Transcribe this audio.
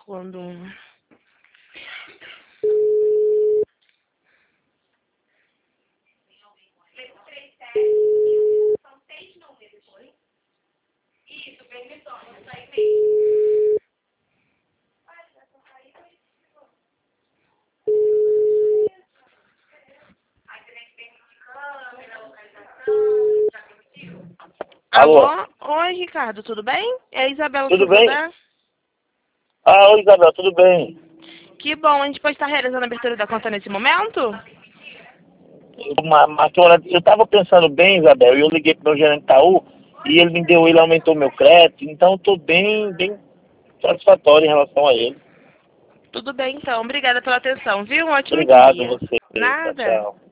quando... Alô? Oi, Ricardo, tudo bem? É a Isabela Tudo bem? Silva. Oi, Isabel, tudo bem? Que bom, a gente pode estar realizando a abertura da conta nesse momento? Eu estava pensando bem, Isabel, e eu liguei para o meu gerente Itaú e ele aumentou meu crédito, então estou bem satisfatório em relação a ele. Tudo bem, então. Obrigada pela atenção, viu? Um ótimo Obrigado, dia. você. Tchau, Nada. tchau.